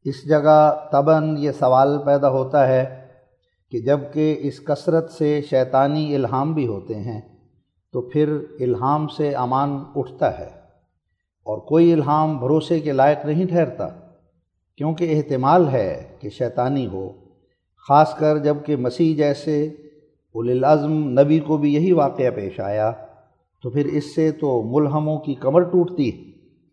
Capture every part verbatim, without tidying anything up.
اس جگہ طبعاً یہ سوال پیدا ہوتا ہے کہ جب کہ اس کثرت سے شیطانی الہام بھی ہوتے ہیں تو پھر الہام سے امان اٹھتا ہے اور کوئی الہام بھروسے کے لائق نہیں ٹھہرتا، کیونکہ احتمال ہے کہ شیطانی ہو، خاص کر جب کہ مسیح جیسے اولی العزم نبی کو بھی یہی واقعہ پیش آیا، تو پھر اس سے تو ملہموں کی کمر ٹوٹتی ہے۔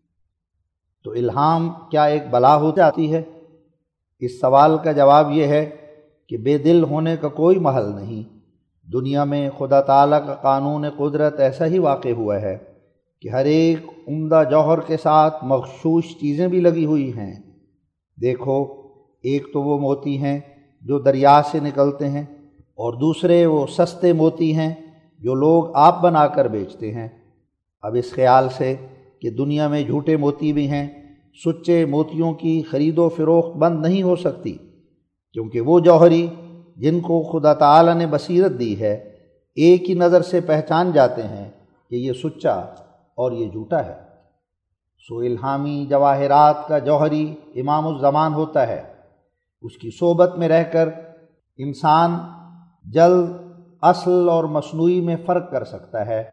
تو الہام کیا ایک بلا ہو جاتی ہے؟ اس سوال کا جواب یہ ہے کہ بے دل ہونے کا کوئی محل نہیں۔ دنیا میں خدا تعالیٰ کا قانون قدرت ایسا ہی واقع ہوا ہے کہ ہر ایک عمدہ جوہر کے ساتھ مغشوش چیزیں بھی لگی ہوئی ہیں۔ دیکھو، ایک تو وہ موتی ہیں جو دریا سے نکلتے ہیں، اور دوسرے وہ سستے موتی ہیں جو لوگ آپ بنا کر بیچتے ہیں۔ اب اس خیال سے کہ دنیا میں جھوٹے موتی بھی ہیں، سچے موتیوں کی خرید و فروخت بند نہیں ہو سکتی، کیونکہ وہ جوہری جن کو خدا تعالی نے بصیرت دی ہے ایک ہی نظر سے پہچان جاتے ہیں کہ یہ سچا اور یہ جھوٹا ہے۔ سو الہامی جواہرات کا جوہری امام الزمان ہوتا ہے۔ اس کی صحبت میں رہ کر انسان جلد اصل اور مصنوعی میں فرق کر سکتا ہے۔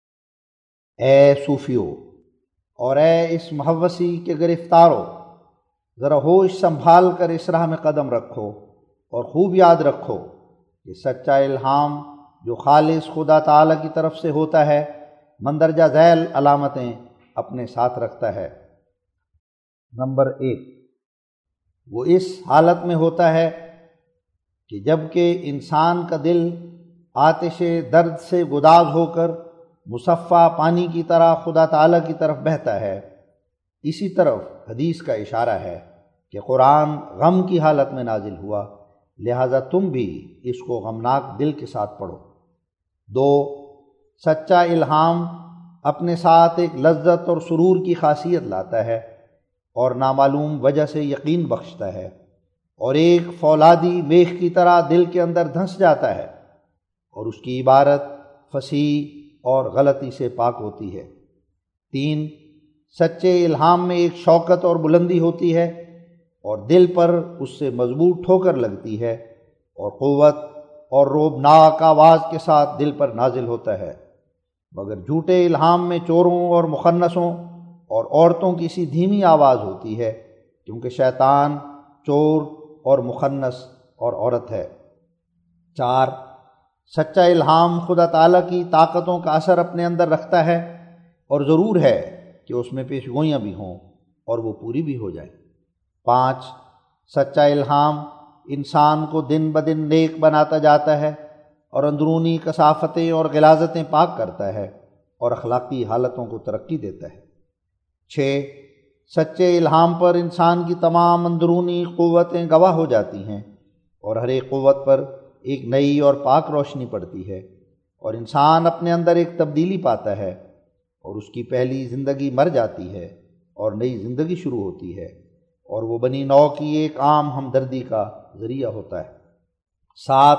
اے صوفیو اور اے اس مہوسی کے گرفتارو، ذرا ہوش سنبھال کر اس راہ میں قدم رکھو اور خوب یاد رکھو کہ سچا الہام جو خالص خدا تعالی کی طرف سے ہوتا ہے مندرجہ ذیل علامتیں اپنے ساتھ رکھتا ہے۔ نمبر ایک، وہ اس حالت میں ہوتا ہے کہ جب کہ انسان کا دل آتش درد سے گداز ہو کر مصفہ پانی کی طرح خدا تعالی کی طرف بہتا ہے، اسی طرف حدیث کا اشارہ ہے کہ قرآن غم کی حالت میں نازل ہوا، لہذا تم بھی اس کو غمناک دل کے ساتھ پڑھو۔ دو، سچا الہام اپنے ساتھ ایک لذت اور سرور کی خاصیت لاتا ہے اور نامعلوم وجہ سے یقین بخشتا ہے، اور ایک فولادی میخ کی طرح دل کے اندر دھنس جاتا ہے، اور اس کی عبارت فصیح اور غلطی سے پاک ہوتی ہے۔ تین، سچے الہام میں ایک شوکت اور بلندی ہوتی ہے اور دل پر اس سے مضبوط ٹھوکر لگتی ہے، اور قوت اور روبناک آواز کے ساتھ دل پر نازل ہوتا ہے۔ مگر جھوٹے الہام میں چوروں اور مخنثوں اور عورتوں کی سی دھیمی آواز ہوتی ہے، کیونکہ شیطان چور اور مخنث اور عورت ہے۔ چار، سچا الہام خدا تعالیٰ کی طاقتوں کا اثر اپنے اندر رکھتا ہے، اور ضرور ہے کہ اس میں پیش گوئیاں بھی ہوں اور وہ پوری بھی ہو جائیں۔ پانچ، سچا الہام انسان کو دن بدن نیک بناتا جاتا ہے اور اندرونی کثافتیں اور غلاظتیں پاک کرتا ہے اور اخلاقی حالتوں کو ترقی دیتا ہے۔ چھ، سچے الہام پر انسان کی تمام اندرونی قوتیں گواہ ہو جاتی ہیں، اور ہر ایک قوت پر ایک نئی اور پاک روشنی پڑتی ہے، اور انسان اپنے اندر ایک تبدیلی پاتا ہے، اور اس کی پہلی زندگی مر جاتی ہے اور نئی زندگی شروع ہوتی ہے، اور وہ بنی نوع کی ایک عام ہمدردی کا ذریعہ ہوتا ہے۔ سات،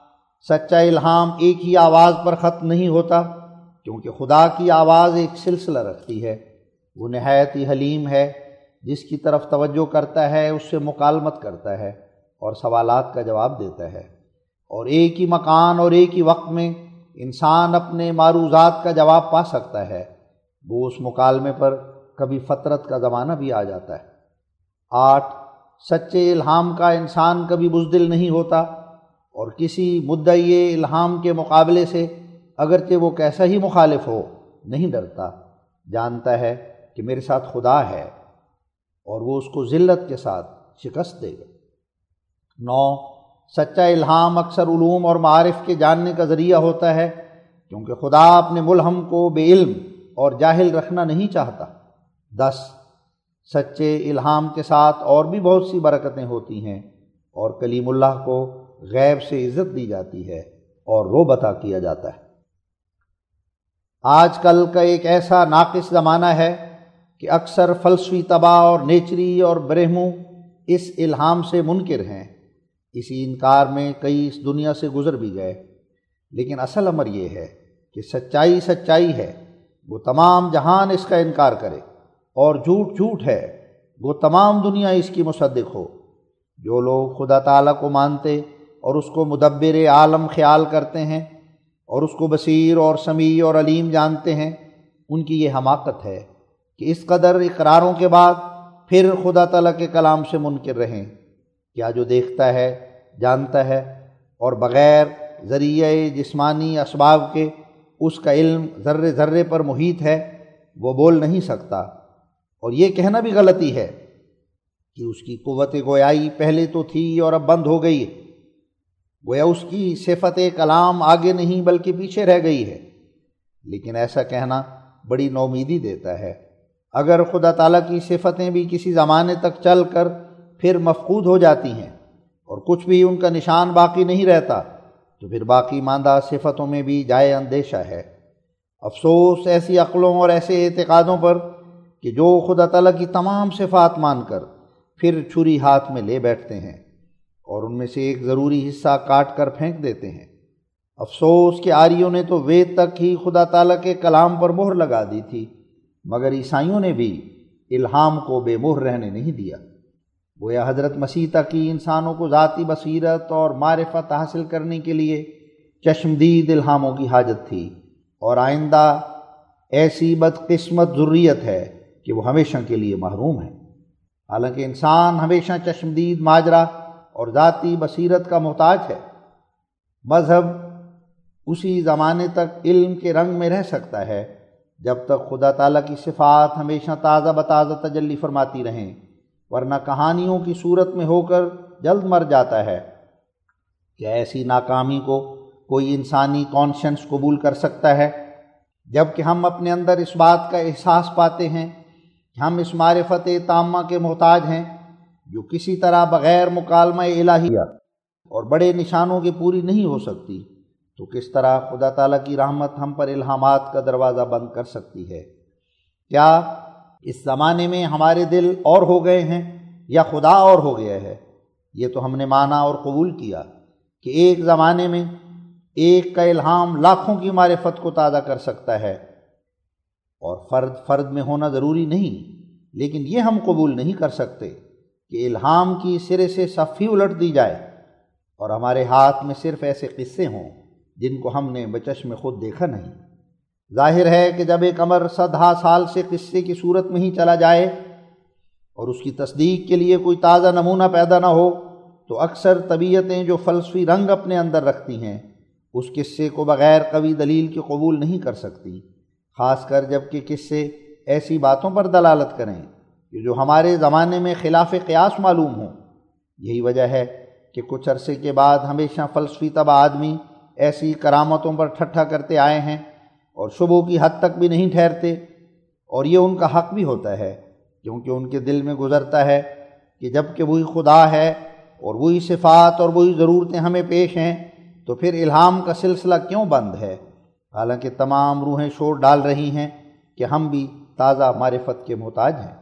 سچا الہام ایک ہی آواز پر ختم نہیں ہوتا، کیونکہ خدا کی آواز ایک سلسلہ رکھتی ہے۔ وہ نہایت ہی حلیم ہے، جس کی طرف توجہ کرتا ہے اس سے مکالمت کرتا ہے اور سوالات کا جواب دیتا ہے، اور ایک ہی مکان اور ایک ہی وقت میں انسان اپنے معروضات کا جواب پا سکتا ہے۔ وہ اس مکالمے پر کبھی فترت کا زمانہ بھی آ جاتا ہے۔ آٹھ، سچے الہام کا انسان کبھی بزدل نہیں ہوتا، اور کسی مدعی الہام کے مقابلے سے اگرچہ وہ کیسا ہی مخالف ہو نہیں ڈرتا، جانتا ہے کہ میرے ساتھ خدا ہے اور وہ اس کو ذلت کے ساتھ شکست دے گا۔ نو، سچا الہام اکثر علوم اور معارف کے جاننے کا ذریعہ ہوتا ہے، کیونکہ خدا اپنے ملہم کو بے علم اور جاہل رکھنا نہیں چاہتا۔ دس، سچے الہام کے ساتھ اور بھی بہت سی برکتیں ہوتی ہیں، اور کلیم اللہ کو غیب سے عزت دی جاتی ہے اور رعب عطا کیا جاتا ہے۔ آج کل کا ایک ایسا ناقص زمانہ ہے کہ اکثر فلسفی طبع اور نیچری اور برہمو اس الہام سے منکر ہیں۔ اسی انکار میں کئی اس دنیا سے گزر بھی گئے، لیکن اصل امر یہ ہے کہ سچائی سچائی ہے، وہ تمام جہان اس کا انکار کرے، اور جھوٹ جھوٹ ہے وہ تمام دنیا اس کی مصدق ہو۔ جو لوگ خدا تعالیٰ کو مانتے اور اس کو مدبر عالم خیال کرتے ہیں اور اس کو بصیر اور سمیع اور علیم جانتے ہیں، ان کی یہ حماقت ہے کہ اس قدر اقراروں کے بعد پھر خدا تعالیٰ کے کلام سے منکر رہیں۔ کیا جو دیکھتا ہے، جانتا ہے اور بغیر ذریعہ جسمانی اسباب کے اس کا علم ذرے ذرے پر محیط ہے، وہ بول نہیں سکتا؟ اور یہ کہنا بھی غلطی ہے کہ اس کی قوت گویائی پہلے تو تھی اور اب بند ہو گئی ہے، گویا اس کی صفت کلام آگے نہیں بلکہ پیچھے رہ گئی ہے۔ لیکن ایسا کہنا بڑی نومیدی دیتا ہے۔ اگر خدا تعالیٰ کی صفتیں بھی کسی زمانے تک چل کر پھر مفقود ہو جاتی ہیں اور کچھ بھی ان کا نشان باقی نہیں رہتا، تو پھر باقی ماندہ صفتوں میں بھی جائے اندیشہ ہے۔ افسوس ایسی عقلوں اور ایسے اعتقادوں پر کہ جو خدا تعالیٰ کی تمام صفات مان کر پھر چھری ہاتھ میں لے بیٹھتے ہیں اور ان میں سے ایک ضروری حصہ کاٹ کر پھینک دیتے ہیں۔ افسوس کہ آریوں نے تو وید تک ہی خدا تعالیٰ کے کلام پر مہر لگا دی تھی، مگر عیسائیوں نے بھی الہام کو بے مہر رہنے نہیں دیا۔ گویا حضرت مسیح تک کی انسانوں کو ذاتی بصیرت اور معرفت حاصل کرنے کے لیے چشمدید الہاموں کی حاجت تھی، اور آئندہ ایسی بدقسمت ذریت ہے کہ وہ ہمیشہ کے لیے محروم ہے۔ حالانکہ انسان ہمیشہ چشمدید ماجرا اور ذاتی بصیرت کا محتاج ہے۔ مذہب اسی زمانے تک علم کے رنگ میں رہ سکتا ہے جب تک خدا تعالیٰ کی صفات ہمیشہ تازہ بتازہ تجلی فرماتی رہیں، ورنہ کہانیوں کی صورت میں ہو کر جلد مر جاتا ہے۔ کیا ایسی ناکامی کو کوئی انسانی کانشنس قبول کر سکتا ہے؟ جب کہ ہم اپنے اندر اس بات کا احساس پاتے ہیں کہ ہم اس معرفت تامہ کے محتاج ہیں جو کسی طرح بغیر مکالمہ الہیہ اور بڑے نشانوں کے پوری نہیں ہو سکتی، تو کس طرح خدا تعالیٰ کی رحمت ہم پر الہامات کا دروازہ بند کر سکتی ہے؟ کیا اس زمانے میں ہمارے دل اور ہو گئے ہیں یا خدا اور ہو گیا ہے؟ یہ تو ہم نے مانا اور قبول کیا کہ ایک زمانے میں ایک کا الہام لاکھوں کی معرفت کو تازہ کر سکتا ہے، اور فرد فرد میں ہونا ضروری نہیں، لیکن یہ ہم قبول نہیں کر سکتے کہ الہام کی سرے سے صف ہی الٹ دی جائے اور ہمارے ہاتھ میں صرف ایسے قصے ہوں جن کو ہم نے بچشم خود دیکھا نہیں۔ ظاہر ہے کہ جب ایک امر صدہا سال سے قصے کی صورت میں ہی چلا جائے اور اس کی تصدیق کے لیے کوئی تازہ نمونہ پیدا نہ ہو، تو اکثر طبیعتیں جو فلسفی رنگ اپنے اندر رکھتی ہیں اس قصے کو بغیر قوی دلیل کے قبول نہیں کر سکتی، خاص کر جب کہ قصے ایسی باتوں پر دلالت کریں کہ جو ہمارے زمانے میں خلاف قیاس معلوم ہوں۔ یہی وجہ ہے کہ کچھ عرصے کے بعد ہمیشہ فلسفی طبع آدمی ایسی کرامتوں پر ٹھٹھا کرتے آئے ہیں اور شبہوں کی حد تک بھی نہیں ٹھہرتے، اور یہ ان کا حق بھی ہوتا ہے، کیونکہ ان کے دل میں گزرتا ہے کہ جب کہ وہی خدا ہے اور وہی صفات اور وہی ضرورتیں ہمیں پیش ہیں، تو پھر الہام کا سلسلہ کیوں بند ہے؟ حالانکہ تمام روحیں شور ڈال رہی ہیں کہ ہم بھی تازہ معرفت کے محتاج ہیں۔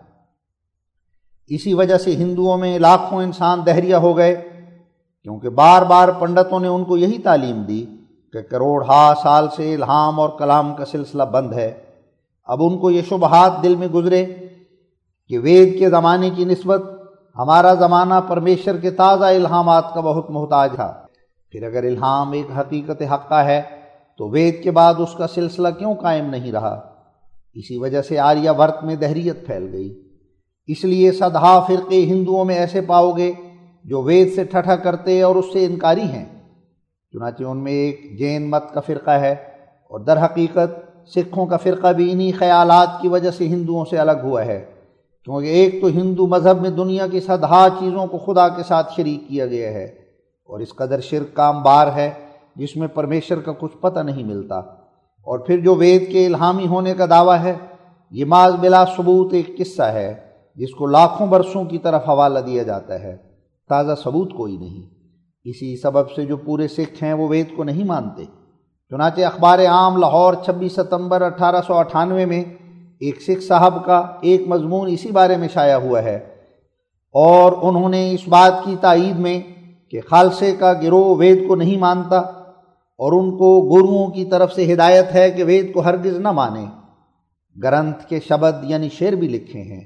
اسی وجہ سے ہندوؤں میں لاکھوں انسان دہریہ ہو گئے، کیونکہ بار بار پنڈتوں نے ان کو یہی تعلیم دی کہ کروڑ ہا سال سے الہام اور کلام کا سلسلہ بند ہے۔ اب ان کو یہ شبہات دل میں گزرے کہ وید کے زمانے کی نسبت ہمارا زمانہ پرمیشر کے تازہ الہامات کا بہت محتاج تھا۔ پھر اگر الہام ایک حقیقت حقہ ہے تو وید کے بعد اس کا سلسلہ کیوں قائم نہیں رہا؟ اسی وجہ سے آریہ ورت میں دہریت پھیل گئی۔ اس لیے صدہا فرقے ہندوؤں میں ایسے پاؤ گے جو وید سے ٹھٹھا کرتے اور اس سے انکاری ہیں۔ چنانچہ ان میں ایک جین مت کا فرقہ ہے، اور در حقیقت سکھوں کا فرقہ بھی انہی خیالات کی وجہ سے ہندوؤں سے الگ ہوا ہے، کیونکہ ایک تو ہندو مذہب میں دنیا کی صدہا چیزوں کو خدا کے ساتھ شریک کیا گیا ہے، اور اس قدر شرک کا انبار ہے جس میں پرمیشر کا کچھ پتہ نہیں ملتا، اور پھر جو وید کے الہامی ہونے کا دعویٰ ہے یہ ماذ بلا ثبوت ایک قصہ ہے جس کو لاکھوں برسوں کی طرف حوالہ دیا جاتا ہے، تازہ ثبوت کوئی نہیں۔ اسی سبب سے جو پورے سکھ ہیں وہ وید کو نہیں مانتے۔ چنانچہ اخبار عام لاہور چھبیس ستمبر اٹھارہ سو اٹھانوے میں ایک سکھ صاحب کا ایک مضمون اسی بارے میں شائع ہوا ہے، اور انہوں نے اس بات کی تائید میں کہ خالصے کا گروہ وید کو نہیں مانتا اور ان کو گروؤں کی طرف سے ہدایت ہے کہ وید کو ہرگز نہ مانیں۔ گرنتھ کے شبد یعنی شعر بھی لکھے ہیں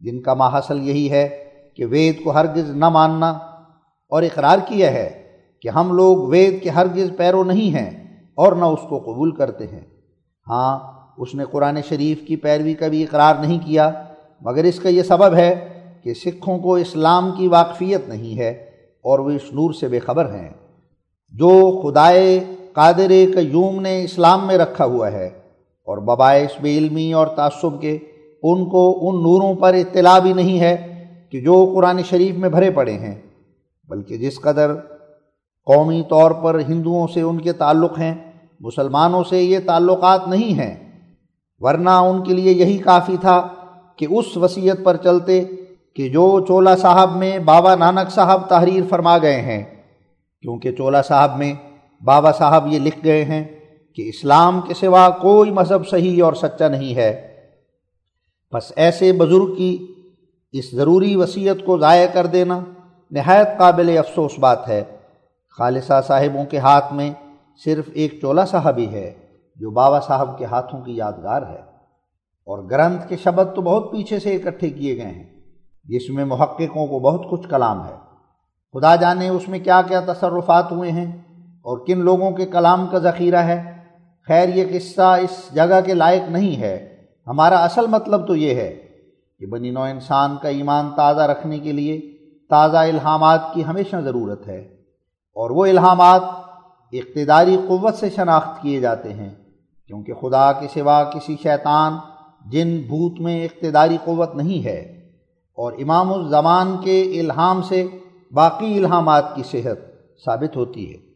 جن کا ماحصل یہی ہے کہ وید کو ہرگز نہ ماننا، اور اقرار کیا ہے کہ ہم لوگ وید کے ہرگز پیرو نہیں ہیں اور نہ اس کو قبول کرتے ہیں۔ ہاں، اس نے قرآن شریف کی پیروی کا بھی اقرار نہیں کیا، مگر اس کا یہ سبب ہے کہ سکھوں کو اسلام کی واقفیت نہیں ہے اور وہ اس نور سے بے خبر ہیں جو خدائے قادر قیوم نے اسلام میں رکھا ہوا ہے، اور بباعث بے علمی اور تعصب کے ان کو ان نوروں پر اطلاع بھی نہیں ہے کہ جو قرآن شریف میں بھرے پڑے ہیں، بلکہ جس قدر قومی طور پر ہندوؤں سے ان کے تعلق ہیں، مسلمانوں سے یہ تعلقات نہیں ہیں، ورنہ ان کے لیے یہی کافی تھا کہ اس وصیت پر چلتے کہ جو چولا صاحب میں بابا نانک صاحب تحریر فرما گئے ہیں، کیونکہ چولا صاحب میں بابا صاحب یہ لکھ گئے ہیں کہ اسلام کے سوا کوئی مذہب صحیح اور سچا نہیں ہے۔ بس ایسے بزرگ کی اس ضروری وصیت کو ضائع کر دینا نہایت قابل افسوس بات ہے۔ خالصہ صاحبوں کے ہاتھ میں صرف ایک چولا صاحب ہی ہے جو بابا صاحب کے ہاتھوں کی یادگار ہے، اور گرنتھ کے شبد تو بہت پیچھے سے اکٹھے کیے گئے ہیں جس میں محققوں کو بہت کچھ کلام ہے۔ خدا جانے اس میں کیا کیا تصرفات ہوئے ہیں اور کن لوگوں کے کلام کا ذخیرہ ہے۔ خیر، یہ قصہ اس جگہ کے لائق نہیں ہے۔ ہمارا اصل مطلب تو یہ ہے کہ بنی نوع انسان کا ایمان تازہ رکھنے کے لیے تازہ الہامات کی ہمیشہ ضرورت ہے، اور وہ الہامات اقتداری قوت سے شناخت کیے جاتے ہیں، کیونکہ خدا کے سوا کسی شیطان، جن، بھوت میں اقتداری قوت نہیں ہے، اور امام الزمان کے الہام سے باقی الہامات کی صحت ثابت ہوتی ہے۔